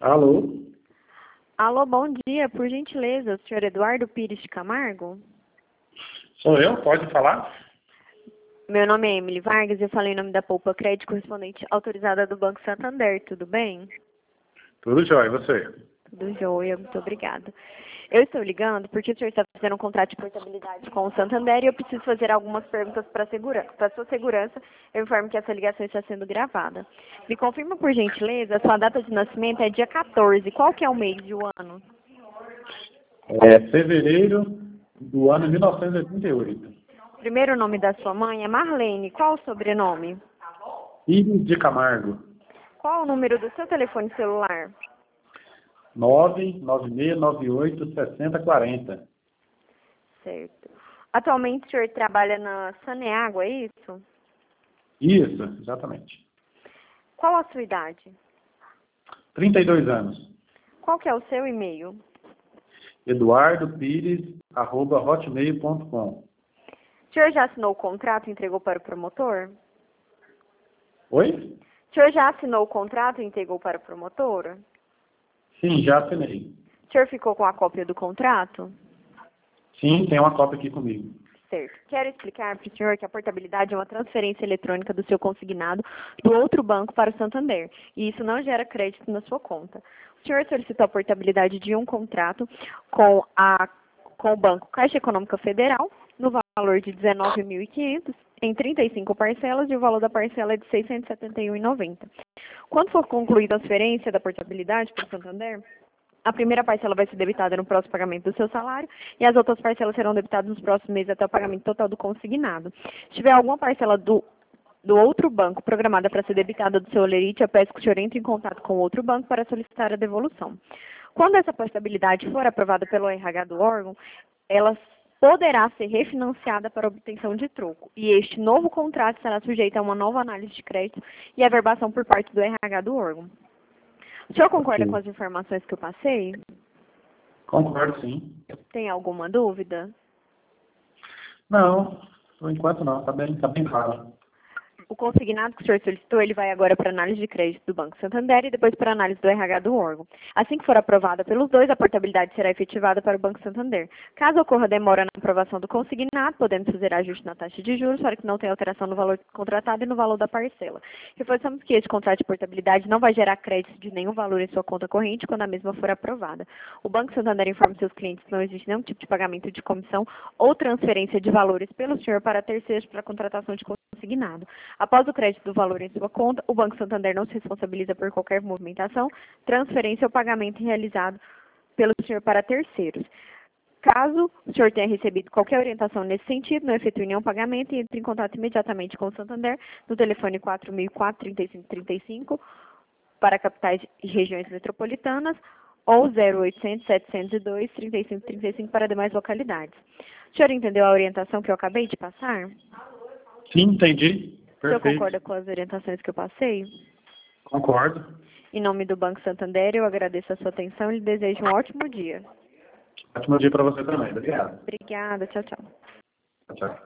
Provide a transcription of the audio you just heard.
Alô? Alô, bom dia. Por gentileza, o senhor Eduardo Pires de Camargo? Sou eu? Pode falar? Meu nome é Emily Vargas e eu falei em nome da Poupa Crédito, correspondente autorizada do Banco Santander. Tudo bem? Tudo jóia, e você? Tudo jóia, muito obrigada. Eu estou ligando porque o senhor está fazendo um contrato de portabilidade com o Santander e eu preciso fazer algumas perguntas para sua segurança. Eu informo que essa ligação está sendo gravada. Me confirma, por gentileza, a sua data de nascimento é dia 14. Qual que é o mês e o ano? É fevereiro do ano 1988. Primeiro nome da sua mãe é Marlene. Qual o sobrenome? Pires de Camargo. Qual o número do seu telefone celular? 996986040. Certo. Atualmente o senhor trabalha na Saneágua, é isso? Isso, exatamente. Qual a sua idade? 32 anos. Qual que é o seu e-mail? eduardopires@hotmail.com. O senhor já assinou o contrato e entregou para o promotor? Oi? O senhor já assinou o contrato e entregou para o promotor? Sim, já assinei. O senhor ficou com a cópia do contrato? Sim, tem uma cópia aqui comigo. Certo. Quero explicar para o senhor que a portabilidade é uma transferência eletrônica do seu consignado do outro banco para o Santander, e isso não gera crédito na sua conta. O senhor solicitou a portabilidade de um contrato com o Banco Caixa Econômica Federal, no valor de R$ 19.500, em 35 parcelas, e o valor da parcela é de R$ 671,90. Quando for concluída a transferência da portabilidade para o Santander, a primeira parcela vai ser debitada no próximo pagamento do seu salário e as outras parcelas serão debitadas nos próximos meses até o pagamento total do consignado. Se tiver alguma parcela do outro banco programada para ser debitada do seu holerite, eu peço que o senhor entre em contato com o outro banco para solicitar a devolução. Quando essa portabilidade for aprovada pelo RH do órgão, ela poderá ser refinanciada para obtenção de troco. E este novo contrato será sujeito a uma nova análise de crédito e averbação por parte do RH do órgão. O senhor concorda com as informações que eu passei? Concordo, sim. Tem alguma dúvida? Não, por enquanto não, tá bem claro. O consignado que o senhor solicitou, ele vai agora para análise de crédito do Banco Santander e depois para análise do RH do órgão. Assim que for aprovada pelos dois, a portabilidade será efetivada para o Banco Santander. Caso ocorra demora na aprovação do consignado, podemos fazer ajuste na taxa de juros, para que não tenha alteração no valor contratado e no valor da parcela. Reforçamos que este contrato de portabilidade não vai gerar crédito de nenhum valor em sua conta corrente quando a mesma for aprovada. O Banco Santander informa seus clientes que não existe nenhum tipo de pagamento de comissão ou transferência de valores pelo senhor para terceiros para a contratação de consignado. Após o crédito do valor em sua conta, o Banco Santander não se responsabiliza por qualquer movimentação, transferência ou pagamento realizado pelo senhor para terceiros. Caso o senhor tenha recebido qualquer orientação nesse sentido, não efetue nenhum pagamento e entre em contato imediatamente com o Santander no telefone 4004-3535 para capitais e regiões metropolitanas ou 0800-702-3535 para demais localidades. O senhor entendeu a orientação que eu acabei de passar? Sim, entendi. O senhor Perfeito. concorda com as orientações que eu passei? Concordo. Em nome do Banco Santander, eu agradeço a sua atenção e lhe desejo um ótimo dia. Ótimo dia para você também. Obrigado. Obrigada, tchau, tchau. Tchau.